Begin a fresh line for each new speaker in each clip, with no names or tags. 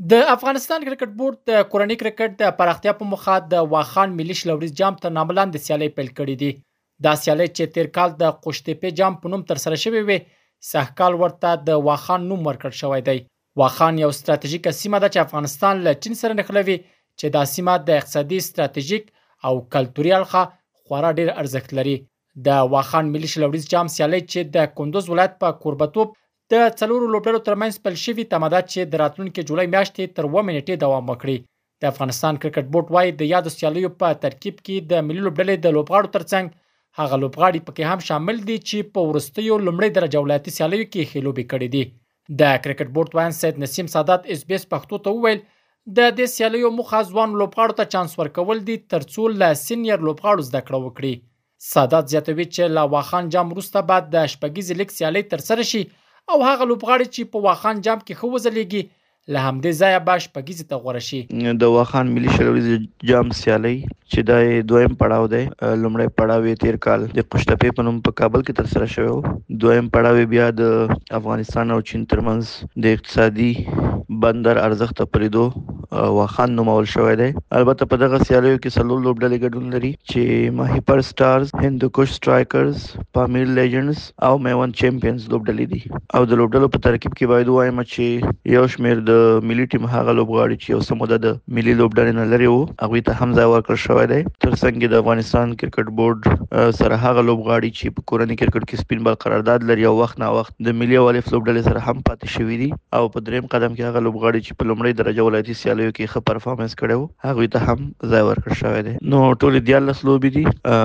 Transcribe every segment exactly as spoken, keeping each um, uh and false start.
د افغانستان کرکټ بورډ د کورني کرکټ د پراختیا په موخه د واخان ملي شلوريز جام تر نامه لاندې سیالۍ پیل کړې دي. دا سیالۍ چې تیر کال د قوشتېپې جام په نوم تر سره شوې وي، سږکال ورته د واخان نوم ورکړل شوی دی. واخان یو ستراتیژیکه سیمه ده چې افغانستان له چین سره نښلوي، چې دا سیمه د اقتصادي، ستراتیژیک او کلتوري اړخه خورا ډیر ارزښت لري. د واخان ملي شلوريز جام سیالۍ چې د کندوز ولایت په کوربتوب د څلورو لوبډلو ترمنځ پیل شوي، تمه ده چې د راتلونکي جولای میاشتې تر اووه نیټې دوام وکړي. د افغانستان کرکټ بورډ وايي د یادو سیالیو په ترکیب کې د ملي لوبډلې د لوبغاړو ترڅنګ هغه لوبغاړي پکې هم شامل دي چې په وروستیو لومړۍ درجه ولایتي سیالیو کې ښې لوبې کړې دي. د کرکټ بورډ وایان سید نسیم سادات اس بي اس پښتو ته وویل د دې سیالیو موخه ځوان لوبغاړو ته چانس ورکول دي ترڅو له سینیر لوبغاړو زده کړه وکړي. سادات زیاتوي چې له واخان جام وروسته بعد د شپږیزې لیګ سیالۍ ترسره شي او هغه لوبغاړي چې په واخان جام کې ښه وځلیږي له همدې ځایه به شپږیزې ته غوره شي.
د واخان ملي شلوريز جام سیالۍ چې دا دویم پړاو دی، لومړی پړاو یې تیر کال د قوشتېپې په نوم په کابل کې ترسره شوی و. دویم پړاو یې بیا د افغانستان او چین ترمنځ د اقتصادي بندر ارزښت ته پرېدو واخان نومول شوی دی. البته په دغه سیالیو کې څلور لوبډلې ګډون لري چې ماهیپر سټارز، هندوکش سټرایکرز، پامیر لیجنډز او میوند چیمپینز لوبډلې دي. او د لوبډلو په ترکیب کې باید ووایم چې یو شمېر د ملي ټیم هغه لوبغاړي چې یو څه موده د ملي لوبډلې نه لرې وو، هغوی ته هم ځای ورکړل شوی دی. ترڅنګ د افغانستان کرکټ بورډ سره هغه لوبغاړي چې په کورني کرکټ کې سپین بال قرارداد لري او وخت نا وخت د ملي او الف لوبډلې سره هم پاتې شوي دي. او په دریم قدم کې هغه لوبغاړي چې په لومړۍ درجه ولایتي سیالیو کې ښه پرفارمنس کړی وو، هغوی ته هم ځای ورکړل شوی دی. نو ټولې دیارلس لوبې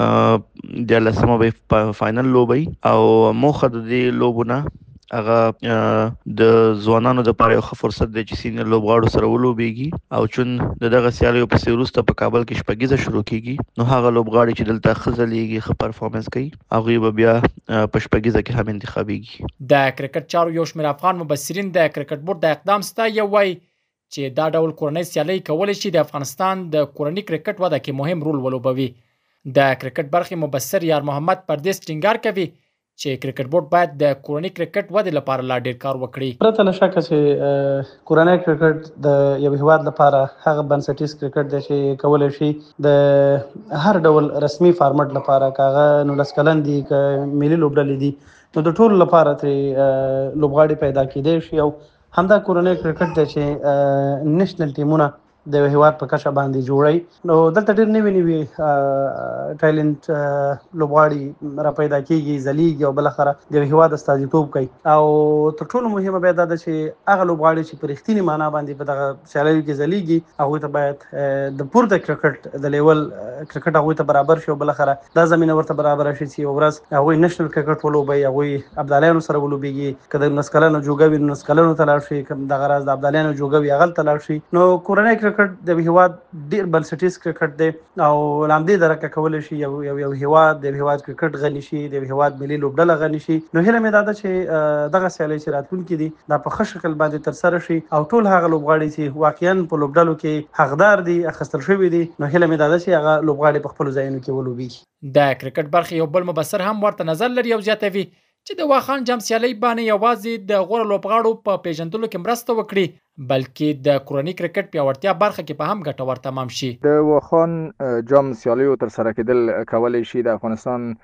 دي، دیارلسمه به فاینل لوبه او موخه د دې لوبو نه هغه د ځوانانو لپاره یو ښه فرصت دی چې سینیر لوبغاړو سره ولوبېږي او چون د دغه سیالیو پسې وروسته په کابل کې شپږیزه شروع کیږي، نو هغه لوبغاړي چې دلته ښه ځلیږي، ښه پرفارمنس کوي، هغوی به بیا په شپږیزه کې هم انتخابېږي.
د کرکټ چارو یو شمېر افغان مبصرین د کرکټ بورډ د اقدام ستایي، وایي چې دا ډول کورنۍ سیالۍ کولی شي د افغانستان د کورني کرکټ وده کې مهم رول ولوبوي. د کرکټ برخې مبصر یار محمد پردیس ټینګار کوي چې کرکټ بورډ باید د کورني کرکټ ودې لپاره لا ډیر کار وکړي.
پرته له شکه چې کورنی کرکټ د یو هیواد لپاره هغه بنسټیز کرکټ دی چې کولی شي د هر ډول رسمي فارمټ لپاره، که هغه نولس کلن دي، که ملي لوبډلې دي، نو د ټولو لپاره ترې لوبغاړي پیدا کېدی شي. او همدا کورنی کرکټ دی چې نېشنل ټیمونه د یو هیواد په کچه باندې جوړوي. نو دلته ډېر نوي نوي ټایلنټ لوبغاړي را پیدا کېږي، ځلیږي او بالاخره د یو هیواد استازیتوب کوي. او تر ټولو مهمه بیا دا ده چې هغه لوبغاړي چې په رښتینې معنا باندې په دغه سیالیو کې ځلیږي، هغوی ته باید د پورته کرکټ د لیول کرکټ هغوی ته برابر شي او بالاخره دا زمینه ورته برابره شي چې یو ورځ هغوی نېشنل کرکټ ولوبوي، هغوی ابدالیانو سره ولوبېږي. که د نولس کلنو جوګه وي، نولس کلنو ته لاړ شي، که دغه راز د ابدالیانو جوګه وي، هغلته لاړ شي. نو کورنی کرکټ د هیواد ډیر بنسټیز کرکټ دی او له همدې درکه کولی شي یو یو یو هیواد د هیواد کرکټ غني شي، د هیواد ملي لوبډله غني شي. نو هیله مې دا ده چې دغه سیالۍ چې راتلونکي دي دا په ښه شکل باندې ترسره شي او ټول هغه لوبغاړي چې واقعا په لوبډلو کې حقدار دي، اخیستل شوي دي، نو هیله مې دا ده چې هغه لوبغاړي په خپلو ځایونو کې ولوبېږي.
د کرکټ برخې یو بل مبصر هم ورته نظر لري او زیاتوي چې د واخان جام سیالۍ باندې یوازې د غوره لوبغاړو په پیژندلو کې مرسته وکړي، بلکې د کورني کرکټ پیاوړتیا برخه کې په هم ګټور تمام شي.
د واخان جام سیالیو ترسره کېدل کولی شي د افغانستان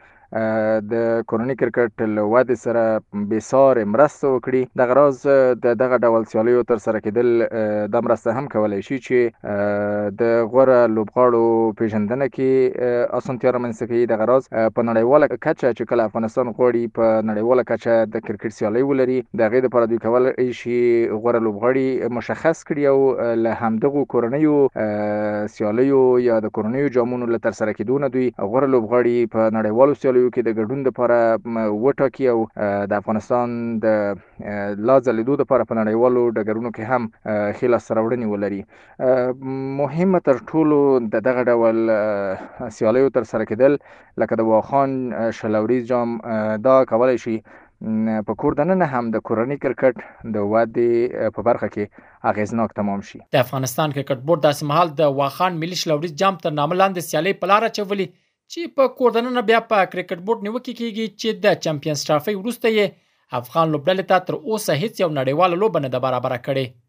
د کورني کرکټ له ودې سره بېسارې مرسته وکړي. دغه راز د دغه ډول سیالیو ترسره کېدل دا مرسته هم کولی شي چې د غوره لوبغاړو پیژندنه کې اسانتیا رامنځته کوي. دغه راز په نړیواله کچه چې کله افغانستان غواړي په نړیواله کچه د کرکټ سیالۍ ولري، د هغې دپاره دوی کولی شي غوره لوبغاړي مشخص کړي او له همدغو کورنیو سیالیو یا د کورنیو جامونو له ترسره کېدو نه دوی غوره لوبغاړي په نړیوالو سیالیو کې د ګډون لپاره وټاکي او د افغانستان د لا ځلېدو لپاره په نړیوالو ډګرونو کې هم ښې لاسته راوړنې ولري. مهمه تر ټولو د دغه ډول سیالیو ترسره کېدل لکه د واخان شلوريز جام دا کولی شي په کور دننه هم د کورني کرکټ د ودې په برخه کې اغیزناک تمام شي.
د افغانستان کرکټ بورډ داسې مهال د واخان ملي شلوريز جام تر نامه لاندې سیالۍ په لاره اچولي چې په کور دننه بیا په کرکټ بورډ نیوکه کیږي چې د چمپیونز ټرافي وروسته یې افغان لوبډلې ته تر اوسه هیڅ یو نړیواله لوبه نه ده برابره کړې.